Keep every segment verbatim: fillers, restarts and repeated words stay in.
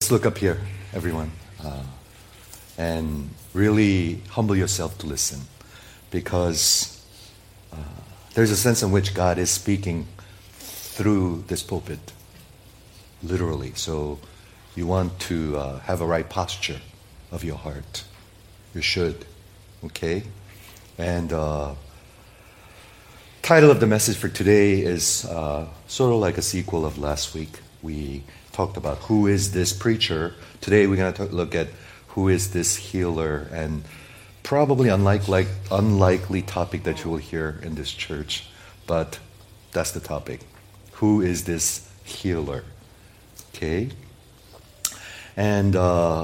Just look up here, everyone, uh, and really humble yourself to listen, because uh, there's a sense in which God is speaking through this pulpit, literally. So you want to uh, have a right posture of your heart. You should, okay? And uh, title of the message for today is uh, sort of like a sequel of last week. We talked about who is this preacher. Today we're going to look at who is this healer, and probably unlike, like, unlikely topic that you will hear in this church, but that's the topic. Who is this healer? Okay? And uh,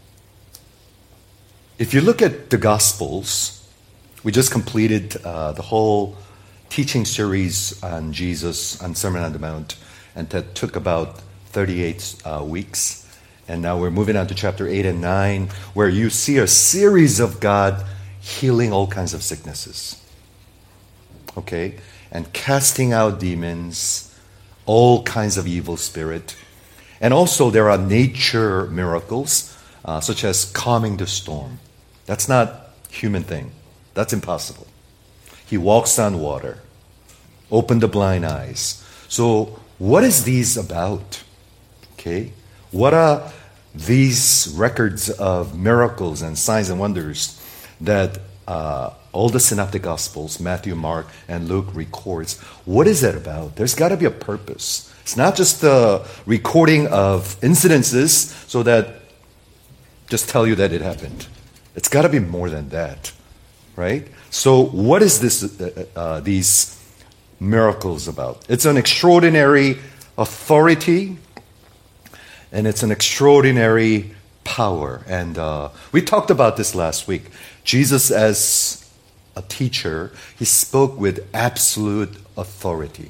if you look at the Gospels, we just completed uh, the whole teaching series on Jesus, on Sermon on the Mount, and that took about thirty-eight uh, weeks. And now we're moving on to chapter eight and nine, where you see a series of God healing all kinds of sicknesses. Okay? And casting out demons, all kinds of evil spirit. And also there are nature miracles, uh, such as calming the storm. That's not a human thing. That's impossible. He walks on water, opened the blind eyes. So what is these about? Okay, what are these records of miracles and signs and wonders that uh, all the synoptic gospels, Matthew, Mark, and Luke records? What is that about? There's got to be a purpose. It's not just the recording of incidences so that just tell you that it happened. It's got to be more than that, right? So what is this? Uh, uh, these miracles about? It's an extraordinary authority. And it's an extraordinary power. And uh, we talked about this last week. Jesus, as a teacher, he spoke with absolute authority.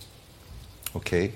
Okay?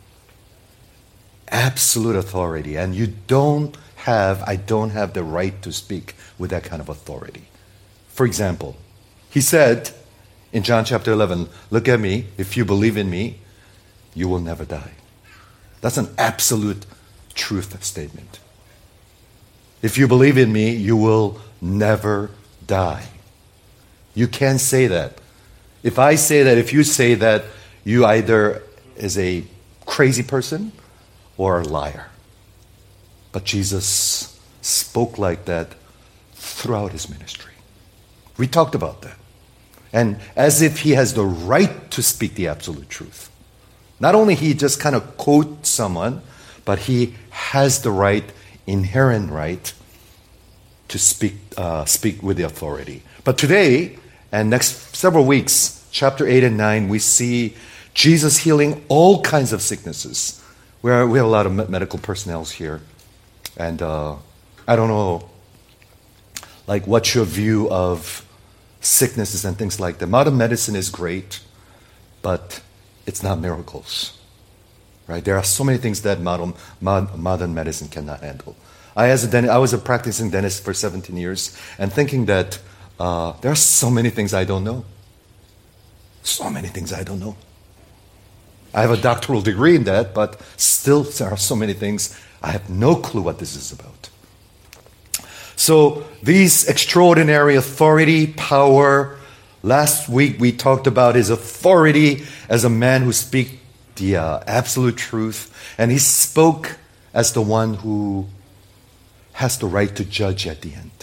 Absolute authority. And you don't have, I don't have the right to speak with that kind of authority. For example, he said in John chapter eleven, look at me, if you believe in me, you will never die. That's an absolute truth statement. If you believe in me, you will never die. You can't say that. If I say that, if you say that, you either is a crazy person or a liar. But Jesus spoke like that throughout his ministry. We talked about that. And as if he has the right to speak the absolute truth. Not only he just kind of quote someone, but he has the right, inherent right, to speak uh, speak with the authority. But today, and next several weeks, chapter eight and nine, we see Jesus healing all kinds of sicknesses. Where we have a lot of medical personnel here. And uh, I don't know, like, what's your view of sicknesses and things like that. Modern medicine is great, but it's not miracles. Right? There are so many things that modern, modern medicine cannot handle. I, as a dentist, I was a practicing dentist for seventeen years, and thinking that uh, there are so many things I don't know. So many things I don't know. I have a doctoral degree in that, but still there are so many things I have no clue what this is about. So these extraordinary authority, power. Last week we talked about his authority as a man who speaks the uh, absolute truth, and he spoke as the one who has the right to judge at the end.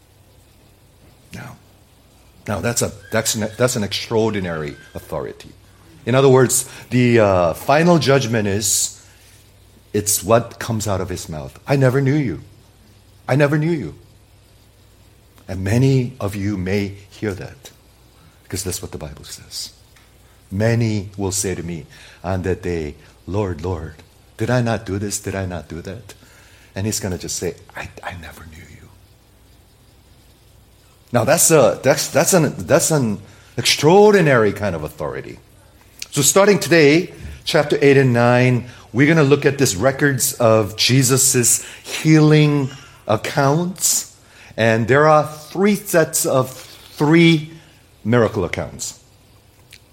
Now, now that's a that's an, that's an extraordinary authority. In other words, the uh, final judgment is it's what comes out of his mouth. I never knew you. I never knew you. And many of you may hear that, because that's what the Bible says. Many will say to me on that day, Lord, Lord, did I not do this? Did I not do that? And he's going to just say, I, I never knew you. Now that's a that's that's an that's an extraordinary kind of authority. So starting today, chapter eight and nine, we're going to look at these records of Jesus' healing accounts. And there are three sets of three miracle accounts.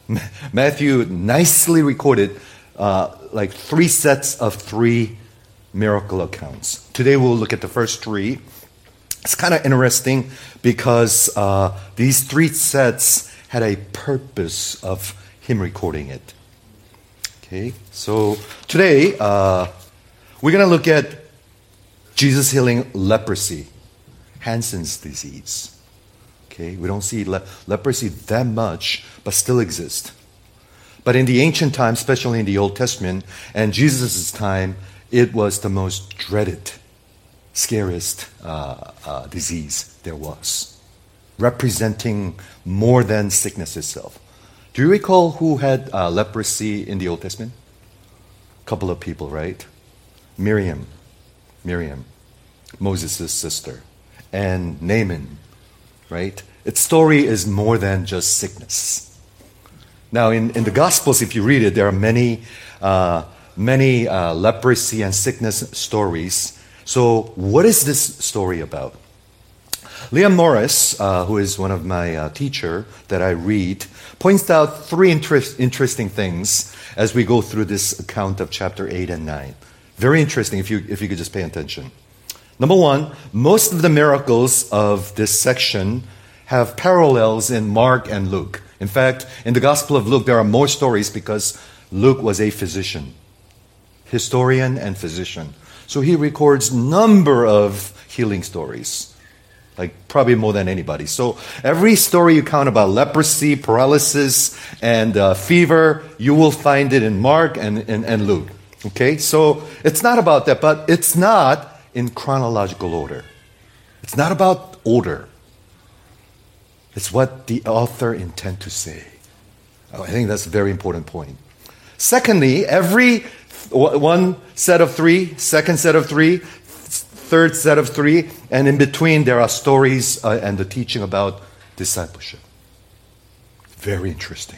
Matthew nicely recorded uh, like three sets of three miracle accounts. Today we'll look at the first three. It's kind of interesting because uh, these three sets had a purpose of him recording it. Okay, so today uh, we're going to look at Jesus healing leprosy, Hansen's disease. Okay, we don't see le- leprosy that much, but still exists. But in the ancient times, especially in the Old Testament, and Jesus' time, it was the most dreaded, scariest uh, uh, disease there was, representing more than sickness itself. Do you recall who had uh, leprosy in the Old Testament? A couple of people, right? Miriam, Miriam, Moses' sister, and Naaman, right? Its story is more than just sickness. Now, in, in the Gospels, if you read it, there are many, uh, many uh, leprosy and sickness stories. So, what is this story about? Liam Morris, uh, who is one of my uh, teacher that I read, points out three interest, interesting things as we go through this account of chapter eight and nine. Very interesting if you if you could just pay attention. Number one, most of the miracles of this section have parallels in Mark and Luke. In fact, in the Gospel of Luke, there are more stories because Luke was a physician, historian and physician. So he records number of healing stories, like probably more than anybody. So every story you count about leprosy, paralysis, and uh, fever, you will find it in Mark and, and, and Luke. Okay, so it's not about that, but it's not in chronological order. It's not about order. It's what the author intend to say. I think that's a very important point. Secondly, every one set of three, second set of three, third set of three, and in between there are stories uh, and the teaching about discipleship. Very interesting.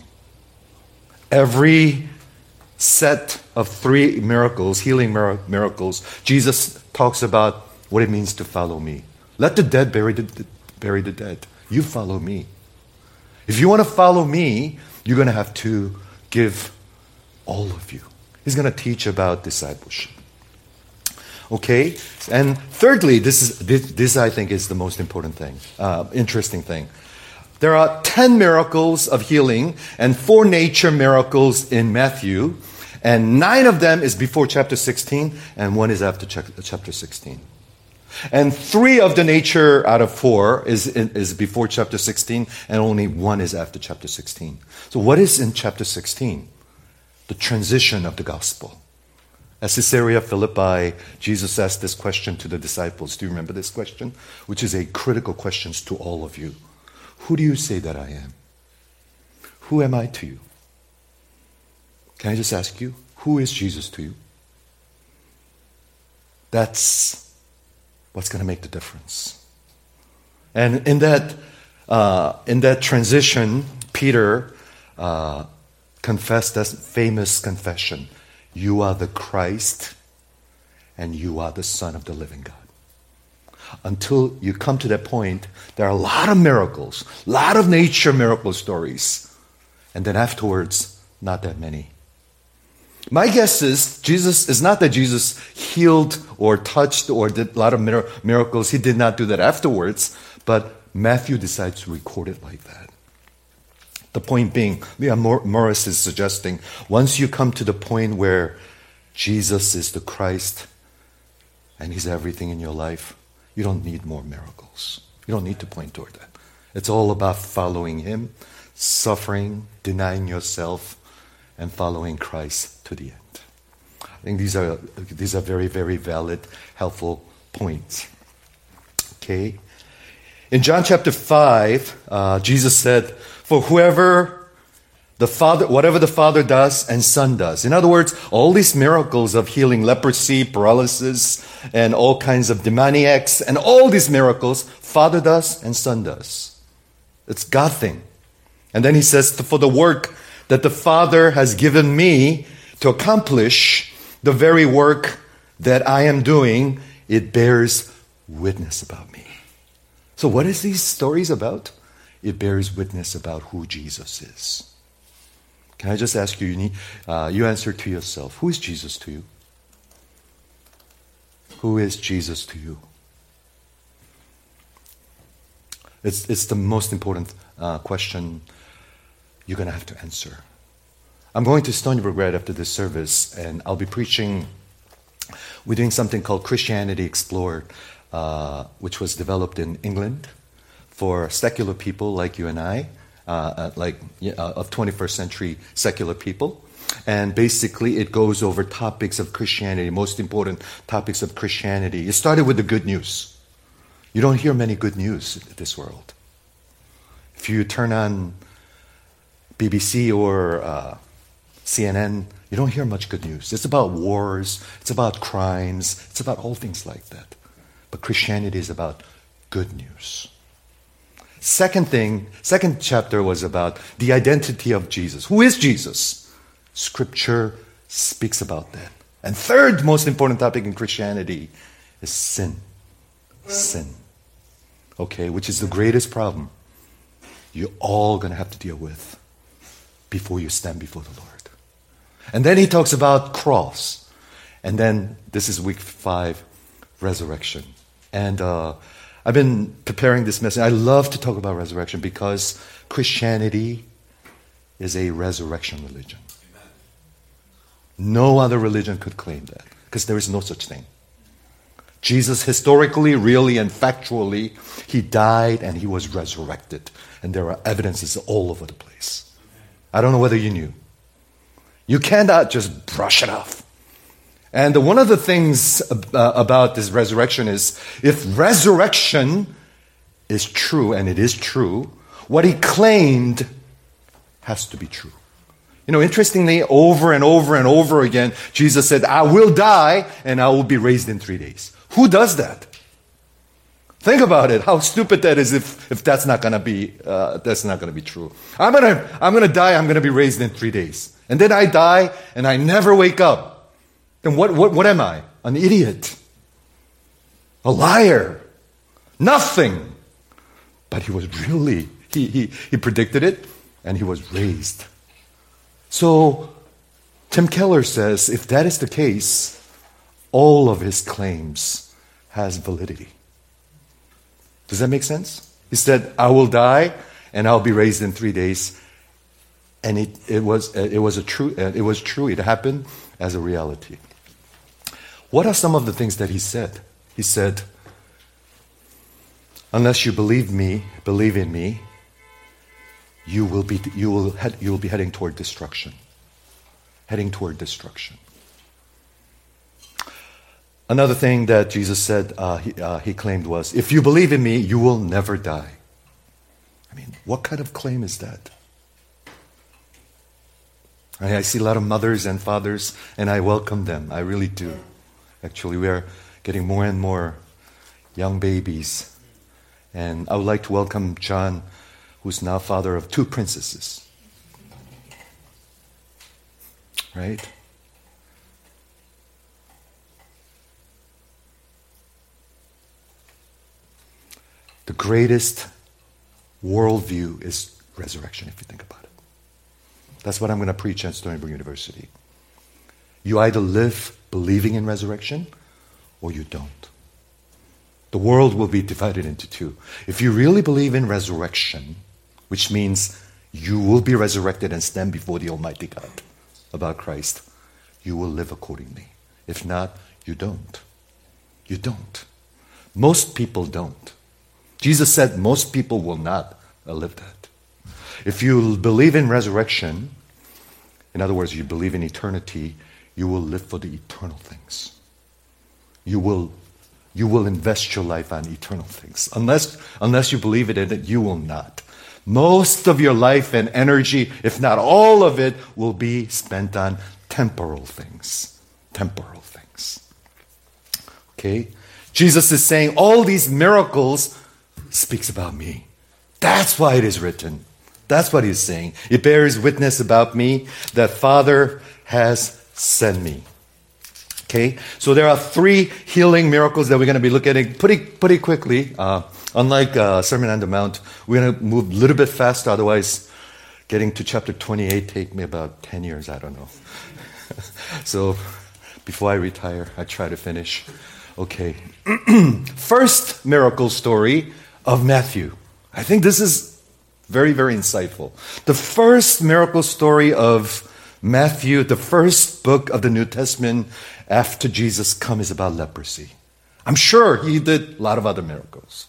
Every set of three miracles, healing mir- miracles, Jesus talks about what it means to follow me. Let the dead bury the, bury the dead. You follow me. If you want to follow me, you're going to have to give all of you. He's going to teach about discipleship. Okay? And thirdly, this is this, this I think is the most important thing, uh, interesting thing. There are ten miracles of healing and four nature miracles in Matthew, and nine of them is before chapter sixteen, and one is after chapter sixteen. And three of the nature out of four is, is before chapter sixteen, and only one is after chapter sixteen. So what is in chapter sixteen? The transition of the gospel. At Caesarea Philippi, Jesus asked this question to the disciples. Do you remember this question? Which is a critical question to all of you. Who do you say that I am? Who am I to you? Can I just ask you, who is Jesus to you? That's what's going to make the difference. And in that, uh, in that transition, Peter uh, confessed that famous confession. You are the Christ, and you are the Son of the living God. Until you come to that point, there are a lot of miracles, a lot of nature miracle stories. And then afterwards, not that many. My guess is Jesus is not that Jesus healed or touched or did a lot of mir- miracles. He did not do that afterwards, but Matthew decides to record it like that. The point being, Leah Morris is suggesting, once you come to the point where Jesus is the Christ and He's everything in your life, you don't need more miracles. You don't need to point toward that. It's all about following Him, suffering, denying yourself, and following Christ to the end. I think these are these are very, very valid, helpful points. Okay. In John chapter five, uh, Jesus said, "For whoever the Father, whatever the Father does and Son does." In other words, all these miracles of healing leprosy, paralysis, and all kinds of demoniacs, and all these miracles, Father does and Son does. It's God thing. And then He says, "For the work that the Father has given me to accomplish, the very work that I am doing, it bears witness about me." So what is these stories about? It bears witness about who Jesus is. Can I just ask you, you, need, uh, you answer to yourself, who is Jesus to you? Who is Jesus to you? It's, it's the most important uh, question you're going to have to answer. I'm going to Stony Brook right after this service, and I'll be preaching. We're doing something called Christianity Explored, uh, which was developed in England for secular people like you and I, uh, like uh, of twenty-first century secular people. And basically it goes over topics of Christianity, most important topics of Christianity. It started with the good news. You don't hear many good news in this world. If you turn on B B C or uh, C N N, you don't hear much good news. It's about wars, it's about crimes, it's about all things like that. But Christianity is about good news. Second thing, second chapter was about the identity of Jesus. Who is Jesus? Scripture speaks about that. And third most important topic in Christianity is sin. Sin. Okay, which is the greatest problem you're all going to have to deal with before you stand before the Lord. And then he talks about cross. And then this is week five, resurrection. And uh, I've been preparing this message. I love to talk about resurrection because Christianity is a resurrection religion. No other religion could claim that because there is no such thing. Jesus historically, really, and factually, he died and he was resurrected. And there are evidences all over the place. I don't know whether you knew. You cannot just brush it off. And one of the things uh, about this resurrection is if resurrection is true, and it is true, what he claimed has to be true. You know, interestingly, over and over and over again, Jesus said, I will die and I will be raised in three days. Who does that? Think about it, how stupid that is if, if that's not gonna be uh, that's not gonna be true. I'm gonna I'm gonna die, I'm gonna be raised in three days. And then I die and I never wake up. Then what what what am I? An idiot. A liar. Nothing. But he was really, he he he predicted it and he was raised. So, Tim Keller says, if that is the case, all of his claims has validity. Does that make sense? He said, I will die and I'll be raised in three days. And it, it was it was a true it was true. It happened as a reality. What are some of the things that he said? He said, unless you believe me, believe in me, you will be you will head, you will be heading toward destruction. Heading toward destruction. Another thing that Jesus said, uh, he, uh, he claimed was, if you believe in me, you will never die. I mean, what kind of claim is that? I, I see a lot of mothers and fathers, and I welcome them. I really do. Actually, we are getting more and more young babies. And I would like to welcome John, who's now father of two princesses. Right? The greatest worldview is resurrection, if you think about it. That's what I'm going to preach at Stony Brook University. You either live believing in resurrection or you don't. The world will be divided into two. If you really believe in resurrection, which means you will be resurrected and stand before the Almighty God about Christ, you will live accordingly. If not, you don't. You don't. Most people don't. Jesus said most people will not live that. If you believe in resurrection, in other words, you believe in eternity, you will live for the eternal things. You will, you will invest your life on eternal things. Unless, unless you believe it in it, you will not. Most of your life and energy, if not all of it, will be spent on temporal things. Temporal things. Okay? Jesus is saying all these miracles speaks about me. That's why it is written. That's what he's saying. It bears witness about me that Father has sent me. Okay? So there are three healing miracles that we're going to be looking at pretty, pretty quickly. Uh, unlike uh, Sermon on the Mount, we're going to move a little bit faster. Otherwise, getting to chapter twenty-eight take me about ten years. I don't know. So before I retire, I try to finish. Okay. First miracle story of Matthew. I think this is very, very insightful. The first miracle story of Matthew, the first book of the New Testament after Jesus come, is about leprosy. I'm sure he did a lot of other miracles.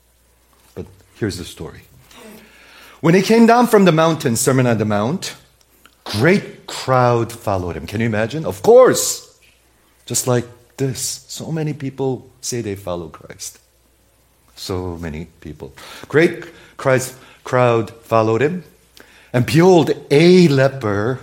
But here's the story. When he came down from the mountain, Sermon on the Mount, great crowd followed him. Can you imagine? Of course. Just like this. So many people say they follow Christ. So many people. Great Christ crowd followed him. And behold, a leper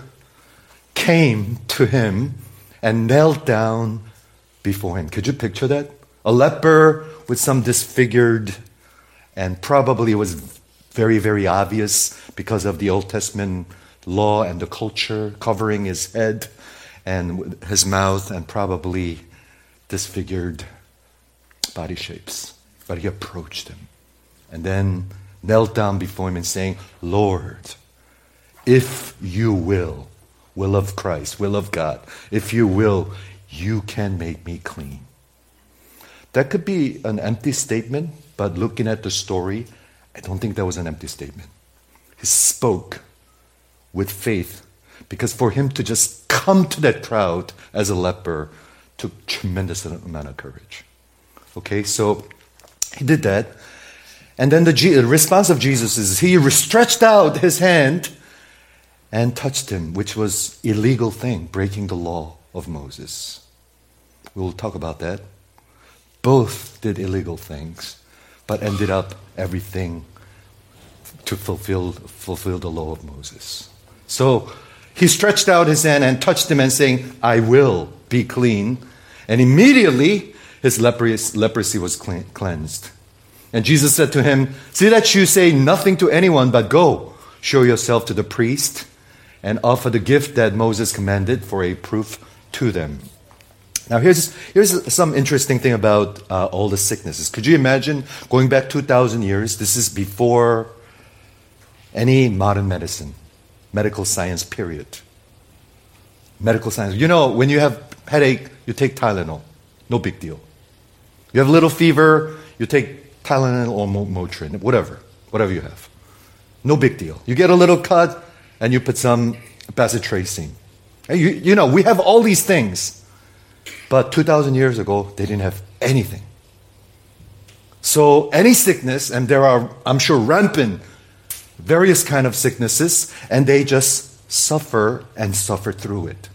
came to him and knelt down before him. Could you picture that? A leper with some disfigured, and probably it was very, very obvious because of the Old Testament law and the culture, covering his head and his mouth and probably disfigured body shapes. But he approached him and then knelt down before him and saying, Lord, if you will, will of Christ, will of God, if you will, you can make me clean. That could be an empty statement, but looking at the story, I don't think that was an empty statement. He spoke with faith, because for him to just come to that crowd as a leper took tremendous amount of courage. Okay, so he did that. And then the, G- the response of Jesus is he stretched out his hand and touched him, which was an illegal thing, breaking the law of Moses. We'll talk about that. Both did illegal things, but ended up everything to fulfill, fulfill the law of Moses. So he stretched out his hand and touched him and saying, I will be clean. And immediately his leprosy, leprosy was clean, cleansed. And Jesus said to him, see that you say nothing to anyone, but go, show yourself to the priest and offer the gift that Moses commanded for a proof to them. Now here's, here's some interesting thing about uh, all the sicknesses. Could you imagine going back two thousand years? This is before any modern medicine, medical science period. Medical science. You know, when you have headache, you take Tylenol. No big deal. You have a little fever, you take Tylenol or Motrin, whatever, whatever you have. No big deal. You get a little cut and you put some bacitracin. And you, you know, we have all these things. But two thousand years ago, they didn't have anything. So any sickness, and there are, I'm sure, rampant various kind of sicknesses, and they just suffer and suffer through it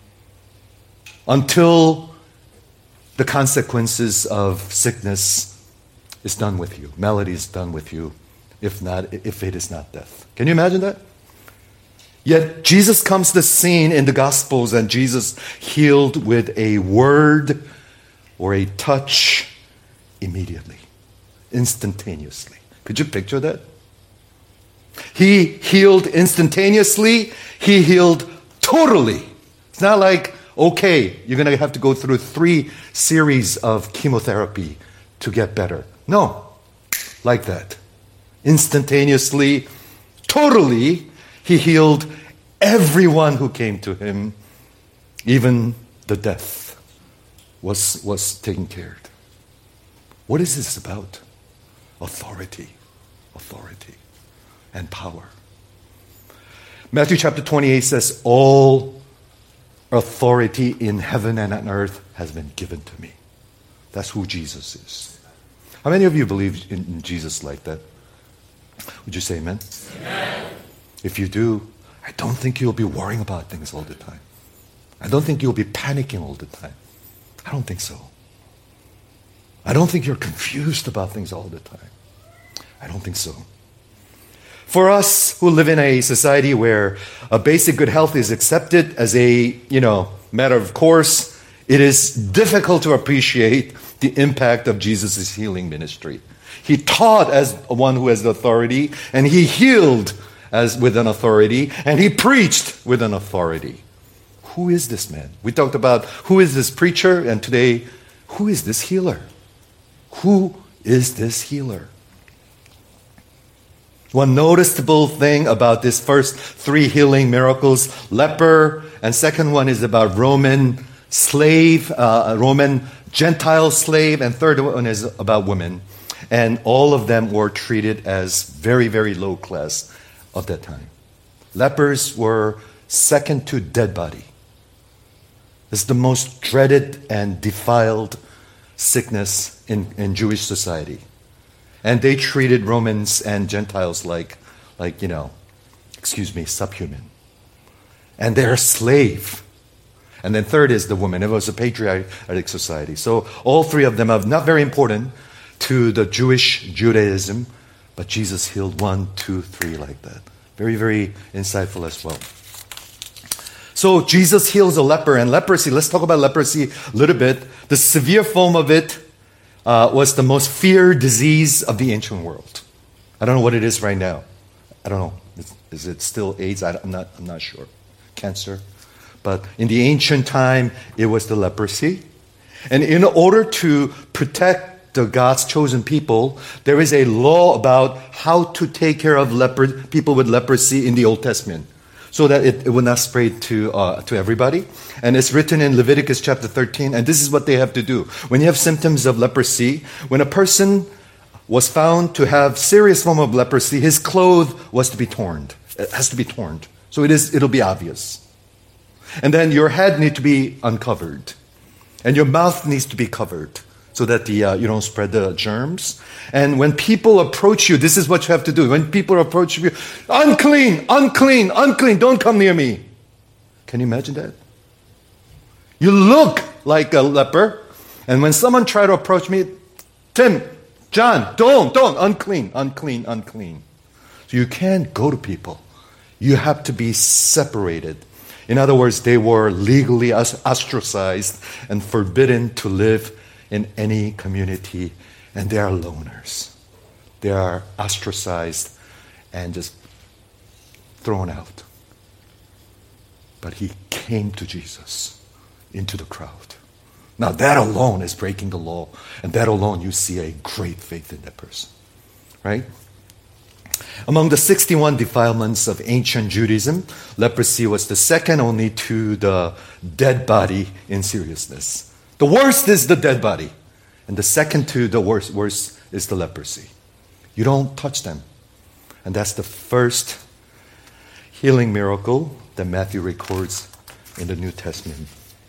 until the consequences of sickness is done with you. Malady is done with you, if not, if it is not death. Can you imagine that? Yet Jesus comes to the scene in the Gospels, and Jesus healed with a word or a touch immediately, instantaneously. Could you picture that? He healed instantaneously. He healed totally. It's not like, okay, you're going to have to go through three series of chemotherapy to get better. No, like that. Instantaneously, totally, he healed everyone who came to him. Even the death was, was taken care of. What is this about? Authority. Authority. And power. Matthew chapter twenty-eight says, all authority in heaven and on earth has been given to me. That's who Jesus is. How many of you believe in, in Jesus like that? Would you say amen? Amen? If you do, I don't think you'll be worrying about things all the time. I don't think you'll be panicking all the time. I don't think so. I don't think you're confused about things all the time. I don't think so. For us who live in a society where a basic good health is accepted as a, you know, matter of course, it is difficult to appreciate the impact of Jesus' healing ministry. He taught as one who has the authority, and he healed as with an authority, and he preached with an authority. Who is this man? We talked about who is this preacher, and today, who is this healer? Who is this healer? One noticeable thing about this first three healing miracles, leper, and second one is about Roman slave, uh, Roman Gentile slave, and third one is about women. And all of them were treated as very, very low class of that time. Lepers were second to dead body. It's the most dreaded and defiled sickness in, in Jewish society. And they treated Romans and Gentiles like, like, you know, excuse me, subhuman. And they're a slave. And then third is the woman. It was a patriarchal society. So all three of them are not very important to the Jewish Judaism, but Jesus healed one, two, three like that. Very, very insightful as well. So Jesus heals a leper, and leprosy, let's talk about leprosy a little bit. The severe form of it uh, was the most feared disease of the ancient world. I don't know what it is right now. I don't know. Is, is it still AIDS? I, I'm not, I'm not sure. Cancer. But in the ancient time, it was the leprosy. And in order to protect the God's chosen people, there is a law about how to take care of leper, people with leprosy in the Old Testament, so that it, it will not spread to uh, to everybody. And it's written in Leviticus chapter thirteen, and this is what they have to do. When you have symptoms of leprosy, when a person was found to have serious form of leprosy, his clothes was to be torn. It has to be torn. So it is, it'll be obvious. And then your head needs to be uncovered. And your mouth needs to be covered so that the uh, you don't spread the germs. And when people approach you, this is what you have to do. When people approach you, unclean, unclean, unclean, don't come near me. Can you imagine that? You look like a leper. And when someone try to approach me, Tim, John, don't, don't, unclean, unclean, unclean. So you can't go to people. You have to be separated. In other words, they were legally ostracized and forbidden to live in any community, and they are loners. They are ostracized and just thrown out. But he came to Jesus into the crowd. Now that alone is breaking the law, and that alone you see a great faith in that person, right? Among the sixty-one defilements of ancient Judaism, leprosy was the second only to the dead body in seriousness. The worst is the dead body, and the second to the worst, worst is the leprosy. You don't touch them. And that's the first healing miracle that Matthew records in the New Testament.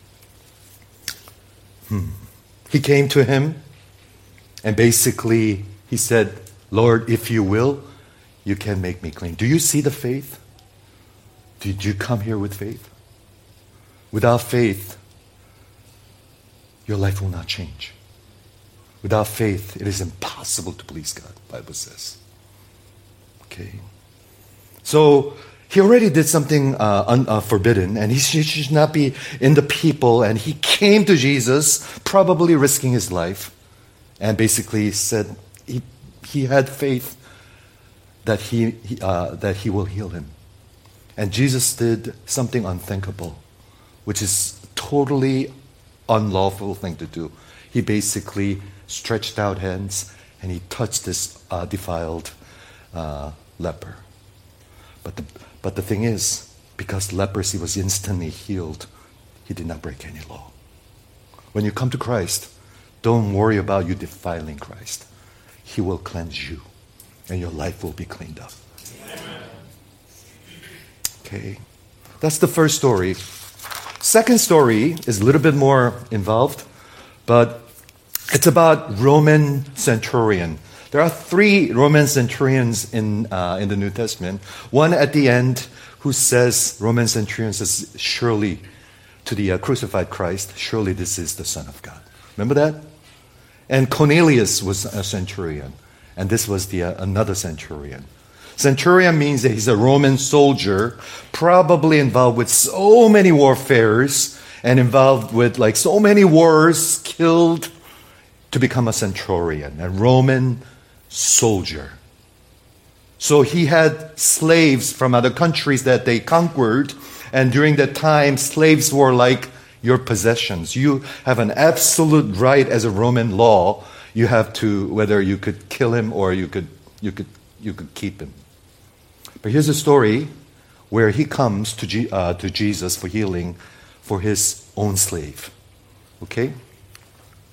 Hmm. He came to him, and basically he said, Lord, if you will, you can make me clean. Do you see the faith? Did you come here with faith? Without faith, your life will not change. Without faith, it is impossible to please God, the Bible says. Okay. So he already did something uh, un, uh, forbidden, and he should, should not be in the people. And he came to Jesus, probably risking his life, and basically said he, he had faith that he, he uh, that he will heal him. And Jesus did something unthinkable, which is totally unlawful thing to do. He basically stretched out hands and he touched this uh, defiled uh, leper. But the but the thing is, because leprosy was instantly healed, he did not break any law. When you come to Christ, don't worry about you defiling Christ. He will cleanse you, and your life will be cleaned up. Amen. Okay, that's the first story. Second story is a little bit more involved, but it's about Roman centurion. There are three Roman centurions in uh, in the New Testament. One at the end who says, Roman centurion says, surely to the uh, crucified Christ, surely this is the Son of God. Remember that? And Cornelius was a centurion, and this was the uh, another centurion. Centurion means that he's a Roman soldier, probably involved with so many warfares and involved with like so many wars, killed to become a centurion, a Roman soldier. So he had slaves from other countries that they conquered, and during that time, slaves were like your possessions. You have an absolute right as a Roman law. You have to, whether you could kill him or you could you could you could keep him. But here's a story where he comes to G, uh, to Jesus for healing for his own slave. Okay?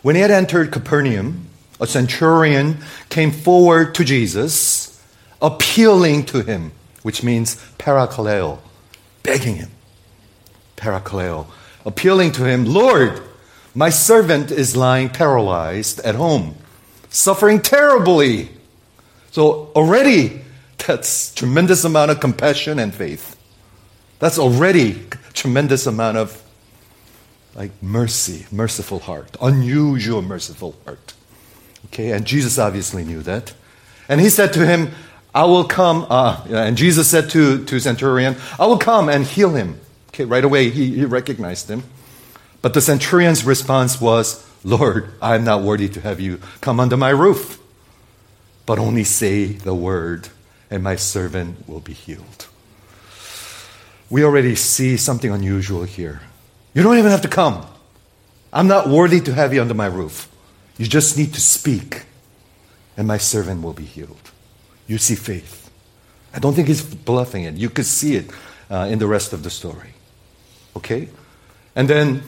When he had entered Capernaum, a centurion came forward to Jesus, appealing to him, which means parakaleo, begging him. Parakaleo, appealing to him, Lord, my servant is lying paralyzed at home, suffering terribly. So already, that's tremendous amount of compassion and faith. That's already tremendous amount of like mercy, merciful heart, unusual merciful heart. Okay, and Jesus obviously knew that. And he said to him, I will come, uh, and Jesus said to, to centurion, I will come and heal him. Okay, right away he, he recognized him. But the centurion's response was, Lord, I am not worthy to have you come under my roof, but only say the word, and my servant will be healed. We already see something unusual here. You don't even have to come. I'm not worthy to have you under my roof. You just need to speak, and my servant will be healed. You see faith. I don't think he's bluffing it. You could see it uh, in the rest of the story. Okay? And then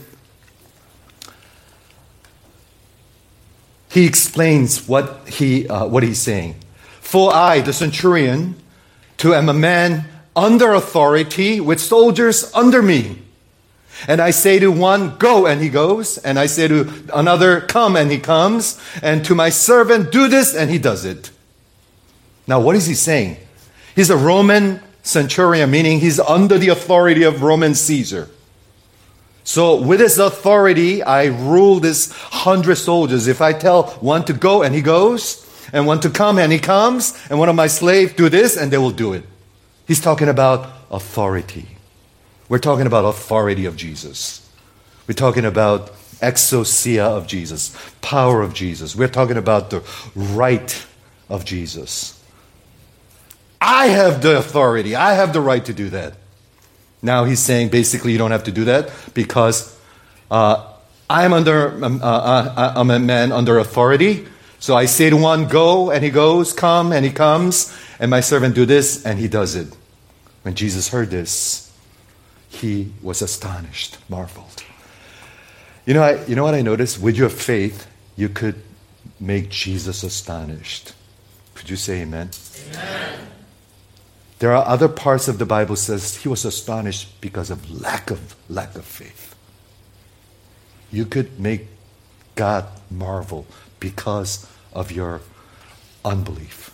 he explains what he uh, what he's saying. For I, the centurion, too am a man under authority with soldiers under me. And I say to one, go, and he goes. And I say to another, come, and he comes. And to my servant, do this, and he does it. Now, what is he saying? He's a Roman centurion, meaning he's under the authority of Roman Caesar. So with his authority, I rule this hundred soldiers. If I tell one to go, and he goes, and one to come, and he comes, and one of my slaves do this, and they will do it. He's talking about authority. We're talking about authority of Jesus. We're talking about exousia of Jesus, power of Jesus. We're talking about the right of Jesus. I have the authority. I have the right to do that. Now he's saying basically you don't have to do that because uh, I'm under um, uh, uh, I'm a man under authority. So I say to one, go, and he goes, come, and he comes, and my servant do this, and he does it. When Jesus heard this, he was astonished, marveled. You know, I, you know what I noticed? With your faith, you could make Jesus astonished. Could you say amen? Amen. There are other parts of the Bible says he was astonished because of lack of lack of faith. You could make God marvel because of your unbelief.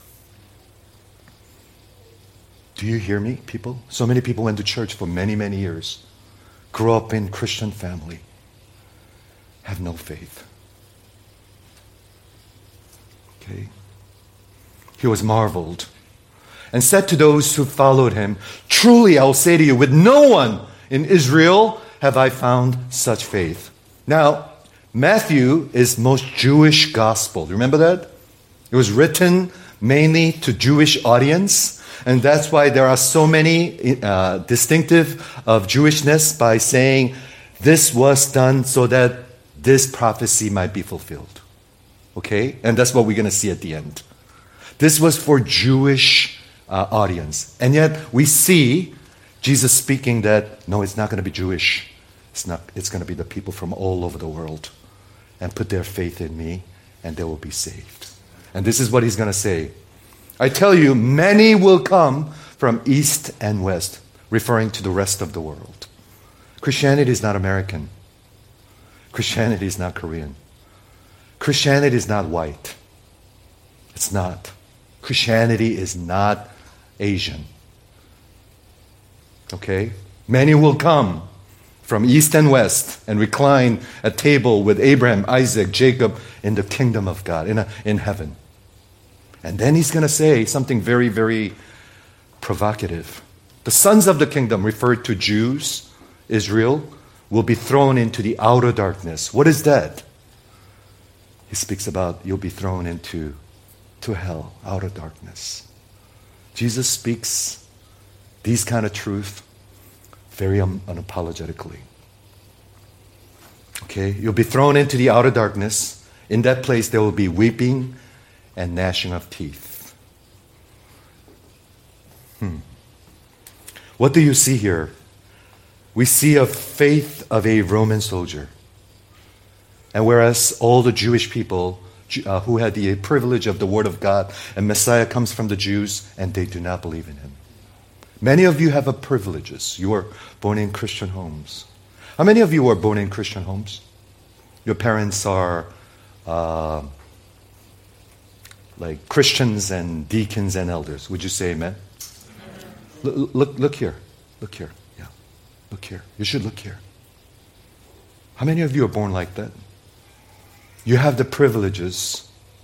Do you hear me, people? So many people went to church for many, many years, grew up in Christian family, have no faith. Okay? He was marveled and said to those who followed him, truly I will say to you, with no one in Israel have I found such faith. Now, Matthew is most Jewish gospel. Do you remember that? It was written mainly to Jewish audience, and that's why there are so many uh, distinctive of Jewishness by saying this was done so that this prophecy might be fulfilled. Okay? And that's what we're going to see at the end. This was for Jewish uh, audience. And yet we see Jesus speaking that, no, it's not going to be Jewish. It's not. It's going to be the people from all over the world. And put their faith in me, and they will be saved. And this is what he's going to say. I tell you, many will come from east and west, referring to the rest of the world. Christianity is not American. Christianity is not Korean. Christianity is not white. It's not. Christianity is not Asian. Okay? Many will come from east and west and recline at table with Abraham, Isaac, Jacob in the kingdom of God, in, a, in heaven. And then he's going to say something very, very provocative. The sons of the kingdom, referred to Jews, Israel, will be thrown into the outer darkness. What is that? He speaks about you'll be thrown into to hell, outer darkness. Jesus speaks these kind of truth very un- unapologetically. Okay, you'll be thrown into the outer darkness. In that place there will be weeping and gnashing of teeth. Hmm. What do you see here? We see a faith of a Roman soldier. And whereas all the Jewish people uh, who had the privilege of the Word of God, and Messiah comes from the Jews, and they do not believe in him. Many of you have a privileges. You are born in Christian homes. How many of you were born in Christian homes? Your parents are uh, like Christians and deacons and elders. Would you say amen? Look, look, look here. Look here. Yeah. Look here. You should look here. How many of you are born like that? You have the privileges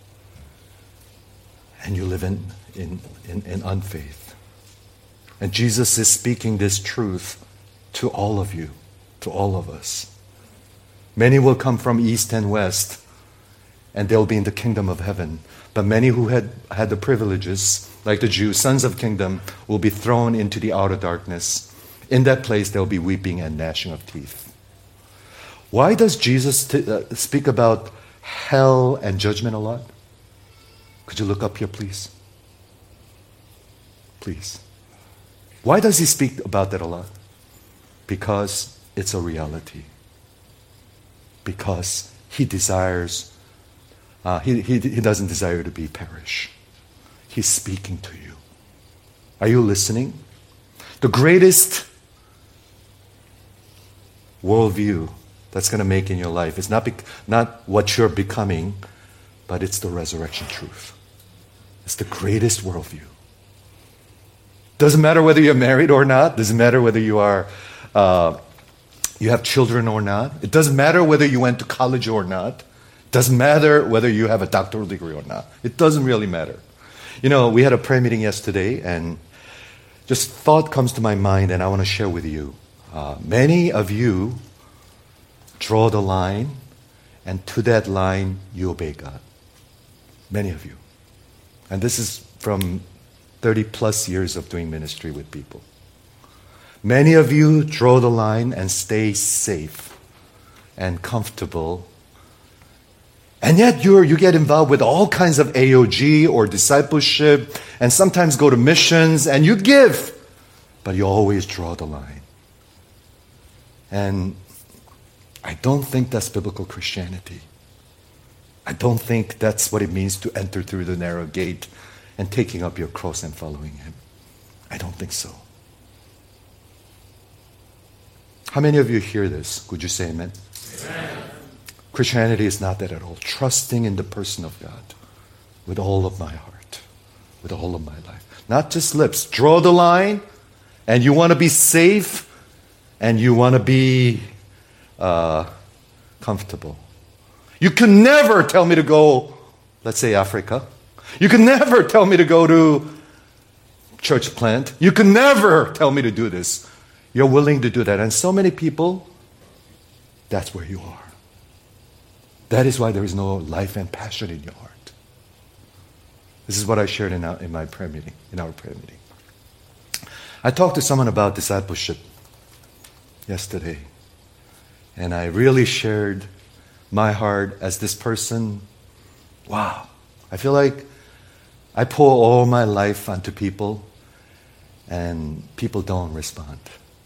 and you live in, in, in, in unfaith. And Jesus is speaking this truth to all of you, to all of us. Many will come from east and west, and they'll be in the kingdom of heaven. But many who had had the privileges, like the Jews, sons of kingdom, will be thrown into the outer darkness. In that place, there'll be weeping and gnashing of teeth. Why does Jesus t- uh, speak about hell and judgment a lot? Could you look up here, please? Please. Why does he speak about that a lot? Because it's a reality. Because he desires, uh, he, he, he doesn't desire to be perish. He's speaking to you. Are you listening? The greatest worldview that's going to make in your life is not, bec- not what you're becoming, but it's the resurrection truth. It's the greatest worldview. Doesn't matter whether you're married or not. Doesn't matter whether you are, uh, you have children or not. It doesn't matter whether you went to college or not. It doesn't matter whether you have a doctoral degree or not. It doesn't really matter. You know, we had a prayer meeting yesterday, and just thought comes to my mind, and I want to share with you. Uh, many of you draw the line, and to that line, you obey God. Many of you. And this is from thirty plus years of doing ministry with people. Many of you draw the line and stay safe and comfortable. And yet you're, you get involved with all kinds of A O G or discipleship, and sometimes go to missions, and you give, but you always draw the line. And I don't think that's biblical Christianity. I don't think that's what it means to enter through the narrow gate and taking up your cross and following him. I don't think so. How many of you hear this? Could you say amen? Amen. Christianity is not that at all. Trusting in the person of God with all of my heart, with all of my life. Not just lips. Draw the line, and you want to be safe, and you want to be uh, comfortable. You can never tell me to go, let's say Africa. You can never tell me to go to church plant. You can never tell me to do this. You're willing to do that. And so many people, that's where you are. That is why there is no life and passion in your heart. This is what I shared in, our, in my prayer meeting, in our prayer meeting. I talked to someone about discipleship yesterday. And I really shared my heart as this person. Wow. I feel like I pour all my life onto people, and people don't respond.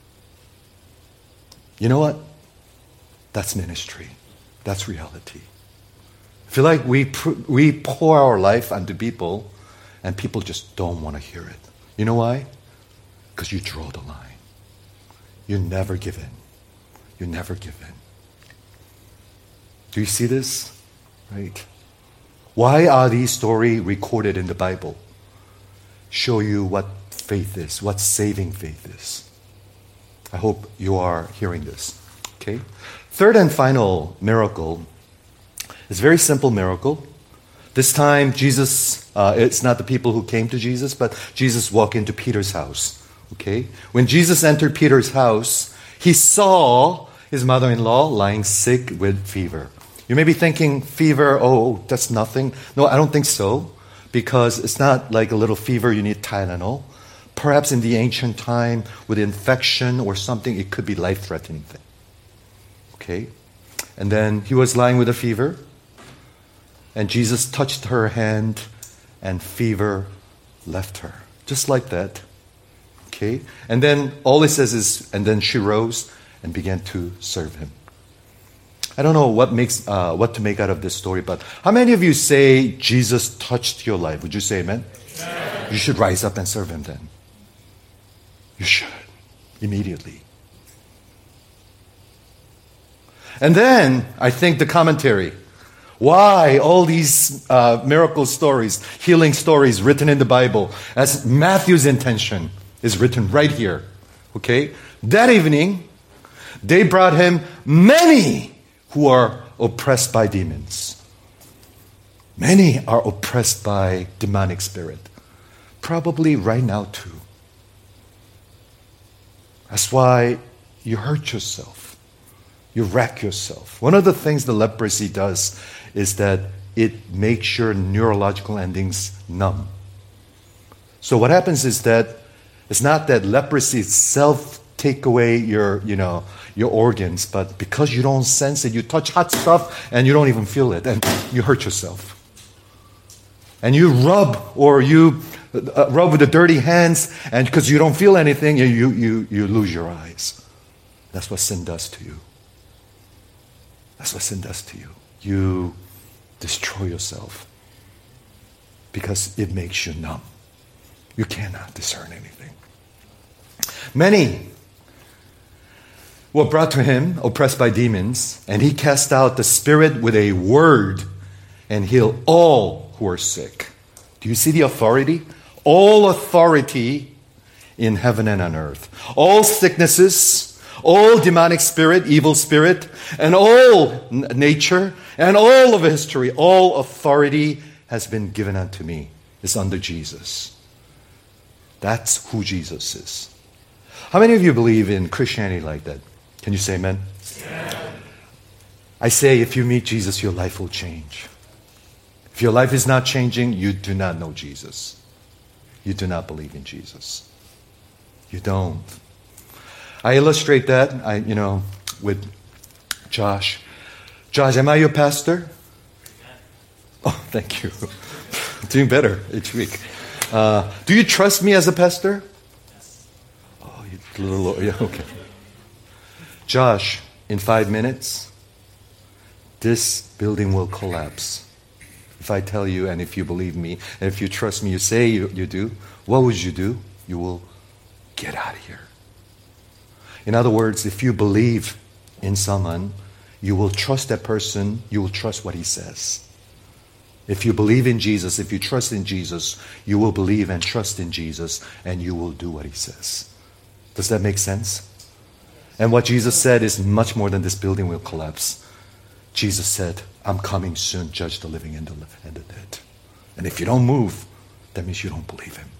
You know what? That's ministry. That's reality. I feel like we pr- we pour our life onto people, and people just don't want to hear it. You know why? Because you draw the line. You never give in. You never give in. Do you see this? Right? Why are these stories recorded in the Bible? Show you what faith is, what saving faith is. I hope you are hearing this. Okay? Third and final miracle is a very simple miracle. This time, Jesus, uh, it's not the people who came to Jesus, but Jesus walked into Peter's house. Okay? When Jesus entered Peter's house, he saw his mother-in-law lying sick with fever. You may be thinking, fever, oh, that's nothing. No, I don't think so, because it's not like a little fever, you need Tylenol. Perhaps in the ancient time, with infection or something, it could be life-threatening thing. Okay? And then he was lying with a fever, and Jesus touched her hand, and fever left her. Just like that. Okay? And then all it says is, and then she rose and began to serve him. I don't know what makes uh, what to make out of this story, but how many of you say Jesus touched your life? Would you say amen? Amen. You should rise up and serve him then. You should. Immediately. And then, I think the commentary. Why all these uh, miracle stories, healing stories written in the Bible, as Matthew's intention is written right here. Okay? That evening, they brought him many who are oppressed by demons. Many are oppressed by demonic spirit. Probably right now too. That's why you hurt yourself. You wreck yourself. One of the things the leprosy does is that it makes your neurological endings numb. So what happens is that it's not that leprosy itself take away your, you know, your organs, but because you don't sense it, you touch hot stuff and you don't even feel it, and you hurt yourself. And you rub or you uh, rub with the dirty hands, and because you don't feel anything, you, you, you, you lose your eyes. That's what sin does to you. That's what sin does to you. You destroy yourself because it makes you numb. You cannot discern anything. Many were brought to him, oppressed by demons, and he cast out the spirit with a word and healed all who are sick. Do you see the authority? All authority in heaven and on earth. All sicknesses, all demonic spirit, evil spirit, and all n- nature, and all of history, all authority has been given unto me. It's under Jesus. That's who Jesus is. How many of you believe in Christianity like that? Can you say amen? Yeah. I say if you meet Jesus, your life will change. If your life is not changing, you do not know Jesus. You do not believe in Jesus. You don't. I illustrate that, I, you know, with Josh. Josh, am I your pastor? Oh, thank you. Doing better each week. Uh, do you trust me as a pastor? Oh, you little, yeah, okay. Josh, in five minutes, this building will collapse. If I tell you and if you believe me, and if you trust me, you say you, you do, what would you do? You will get out of here. In other words, if you believe in someone, you will trust that person, you will trust what he says. If you believe in Jesus, if you trust in Jesus, you will believe and trust in Jesus, and you will do what he says. Does that make sense? And what Jesus said is much more than this building will collapse. Jesus said, I'm coming soon, judge the living and the, and the dead. And if you don't move, that means you don't believe him.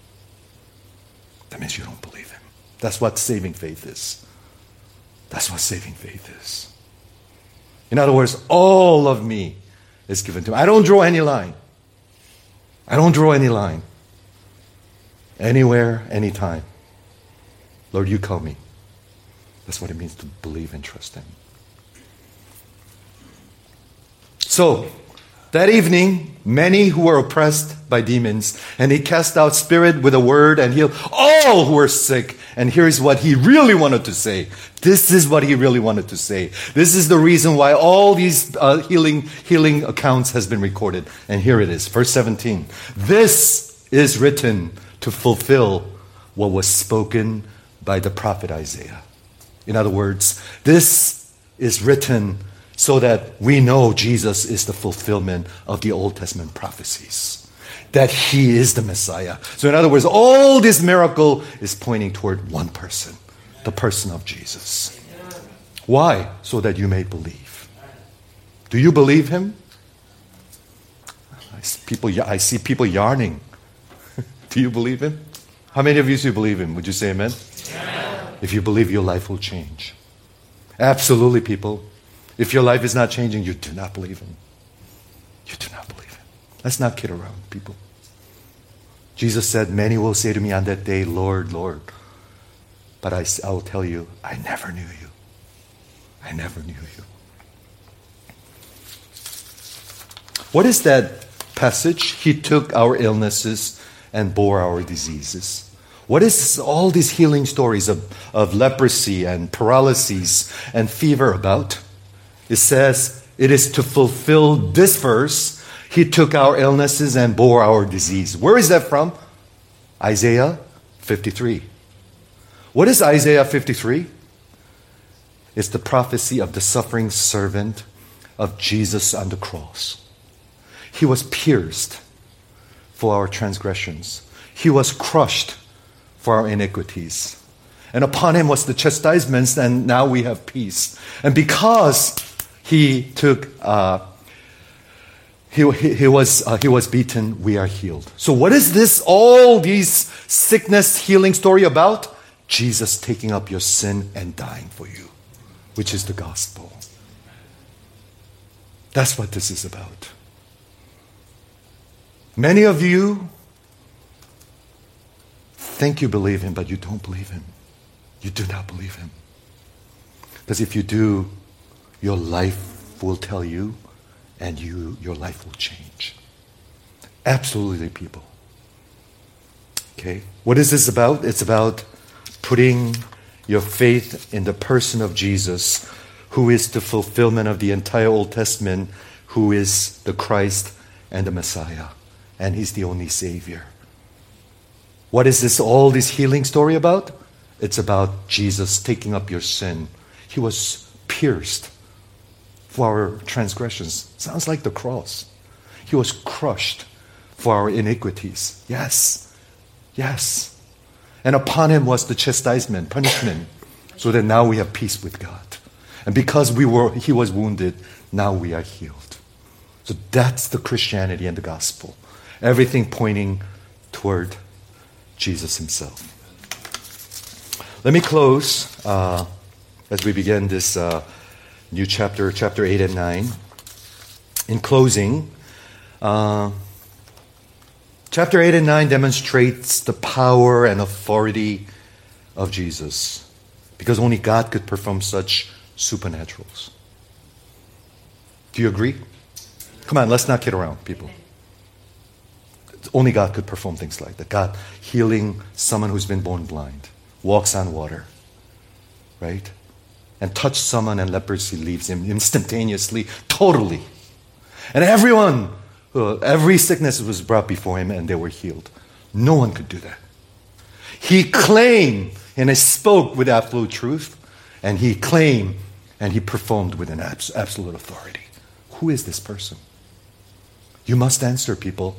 That means you don't believe him. That's what saving faith is. That's what saving faith is. In other words, all of me is given to me. I don't draw any line. I don't draw any line. Anywhere, anytime. Lord, you call me. That's what it means to believe and trust him. So, that evening, many who were oppressed by demons, and he cast out spirit with a word and healed all who were sick. And here's what he really wanted to say. This is what he really wanted to say. This is the reason why all these uh, healing healing accounts has been recorded. And here it is, verse seventeen. This is written to fulfill what was spoken by the prophet Isaiah. In other words, this is written so that we know Jesus is the fulfillment of the Old Testament prophecies. That he is the Messiah. So in other words, all this miracle is pointing toward one person. The person of Jesus. Why? So that you may believe. Do you believe him? I see people, I see people yarning. Do you believe him? How many of you do believe him? Would you say amen? Yeah. If you believe, your life will change. Absolutely, people. If your life is not changing, you do not believe him. You do not believe him. Let's not kid around, people. Jesus said, many will say to me on that day, Lord, Lord. But I, I will tell you, I never knew you. I never knew you. What is that passage? He took our illnesses and bore our diseases. What is all these healing stories of, of leprosy and paralyses and fever about? it says it is to fulfill this verse. He took our illnesses and bore our disease. Where is that from? Isaiah fifty-three. What is Isaiah fifty-three? It's the prophecy of the suffering servant of Jesus on the cross. He was pierced for our transgressions. He was crushed for our iniquities. And upon him was the chastisement, and now we have peace. And because he took, uh, he, he, he was uh, he was beaten, we are healed. So what is this, all these sickness healing story about? Jesus taking up your sin and dying for you, which is the gospel. That's what this is about. Many of you think you believe him, but you don't believe him. You do not believe him. Because if you do, your life will tell you, and you your life will change. Absolutely, people. Okay? What is this about? It's about putting your faith in the person of Jesus, who is the fulfillment of the entire Old Testament, who is the Christ and the Messiah. And he's the only Savior. What is this, all this healing story about? It's about Jesus taking up your sin. He was pierced for our transgressions. Sounds like the cross. He was crushed for our iniquities. Yes. Yes. And upon him was the chastisement, punishment, so that now we have peace with God. And because we were, he was wounded, now we are healed. So that's the Christianity and the gospel. Everything pointing toward Jesus himself. Let me close uh, as we begin this uh, new chapter, chapter eight and nine. In closing, uh, chapter eight and nine demonstrates the power and authority of Jesus, because only God could perform such supernaturals. Do you agree? Come on, let's not kid around, people. Only God could perform things like that. God healing someone who's been born blind, walks on water, right? And touch someone and leprosy leaves him instantaneously, totally. And everyone, uh, every sickness was brought before him and they were healed. No one could do that. He claimed and he spoke with absolute truth, and he claimed and he performed with an abs- absolute authority. Who is this person? You must answer, people.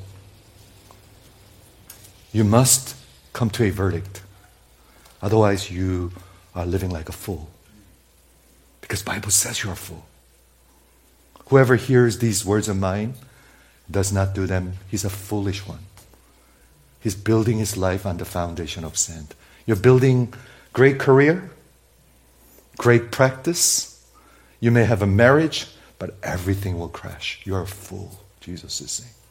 You must come to a verdict. Otherwise, you are living like a fool. Because the Bible says you're a fool. Whoever hears these words of mine does not do them, he's a foolish one. He's building his life on the foundation of sand. You're building great career, great practice. You may have a marriage, but everything will crash. You're a fool, Jesus is saying.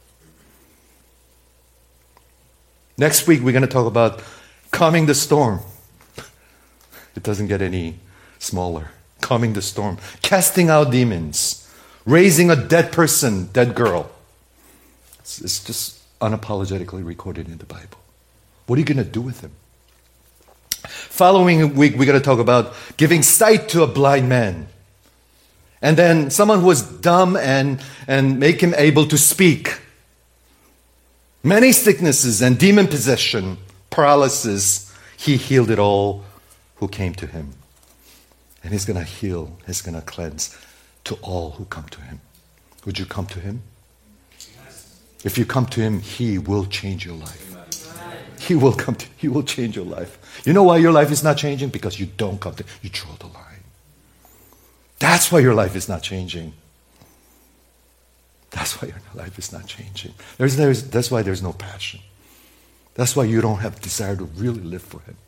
Next week, we're going to talk about calming the storm. It doesn't get any smaller. Calming the storm. Casting out demons. Raising a dead person, dead girl. It's, it's just unapologetically recorded in the Bible. What are you going to do with him? Following week, we're going to talk about giving sight to a blind man. And then someone who was dumb and, and make him able to speak. Many sicknesses and demon possession, paralysis, he healed it all who came to him. And he's going to heal, he's going to cleanse to all who come to him. Would you come to him? Yes. If you come to him, he will change your life. Amen. He will come to, he will change your life. You know why your life is not changing? Because you don't come to him. You draw the line. That's why your life is not changing. That's why your life is not changing. There's, there's, that's why there's no passion. That's why you don't have desire to really live for him.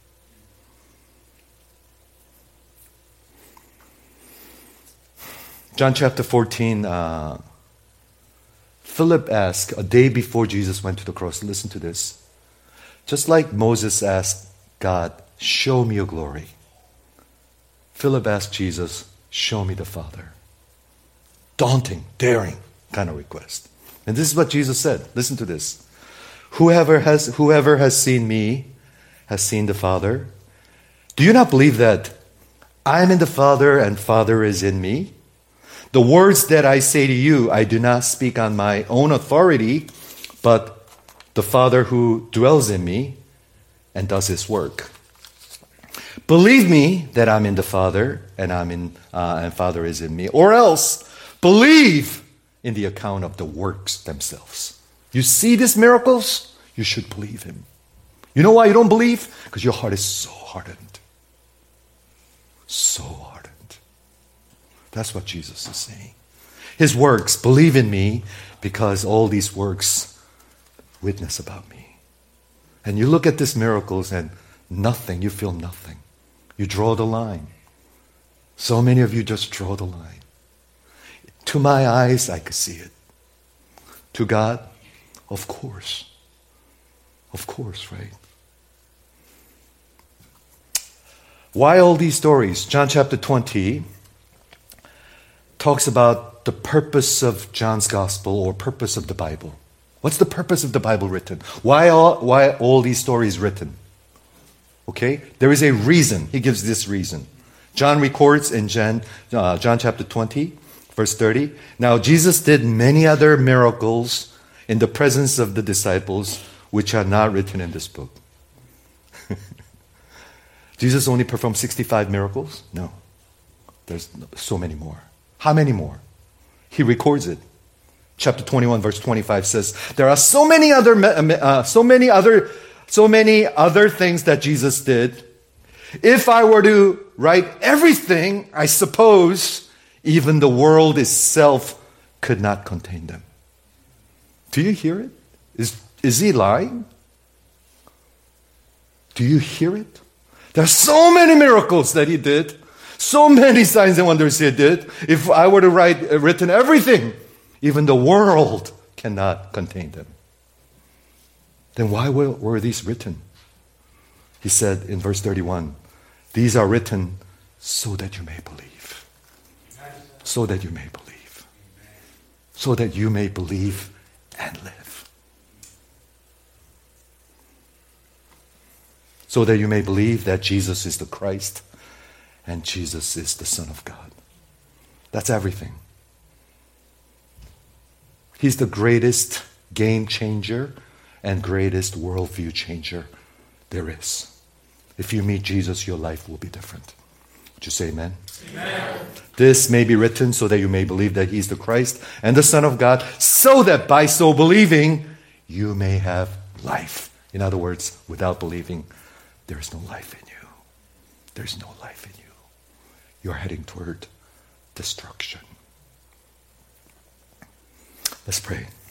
John chapter fourteen, uh, Philip asked, a day before Jesus went to the cross, listen to this. Just like Moses asked God, show me your glory. Philip asked Jesus, show me the Father. Daunting, daring kind of request. And this is what Jesus said. Listen to this. Whoever has, whoever has seen me has seen the Father. Do you not believe that I am in the Father and Father is in me? The words that I say to you, I do not speak on my own authority, but the Father who dwells in me and does his work. Believe me that I'm in the Father and I'm in uh, and Father is in me, or else believe in the account of the works themselves. You see these miracles, you should believe him. You know why you don't believe? Because your heart is so hardened. So hardened. That's what Jesus is saying. His works, believe in me because all these works witness about me. And you look at these miracles and nothing, you feel nothing. You draw the line. So many of you just draw the line. To my eyes, I could see it. To God, of course. Of course, right? Why all these stories? John chapter twenty talks about the purpose of John's gospel or purpose of the Bible. What's the purpose of the Bible written? Why all, why all these stories written? Okay? There is a reason. He gives this reason. John records in John, uh, John chapter twenty, verse thirty. Now Jesus did many other miracles in the presence of the disciples, which are not written in this book. Jesus only performed sixty-five miracles? No. There's so many more. How many more? He records it. Chapter twenty-one, verse twenty-five says, there are so many other, uh, so many other, so many other things that Jesus did. If I were to write everything, I suppose even the world itself could not contain them. Do you hear it? Is, is he lying? Do you hear it? There are so many miracles that he did. So many signs and wonders he did. If I were to write, uh, written everything, even the world cannot contain them. Then why were, were these written? He said in verse thirty-one, these are written so that you may believe. So that you may believe. So that you may believe and live. So that you may believe that Jesus is the Christ and Jesus is the Son of God. That's everything. He's the greatest game changer and greatest worldview changer there is. If you meet Jesus, your life will be different. Would you say amen? Amen. This may be written so that you may believe that he's the Christ and the Son of God, so that by so believing, you may have life. In other words, without believing, there is no life in you. There's no life in you. You're heading toward destruction. Let's pray.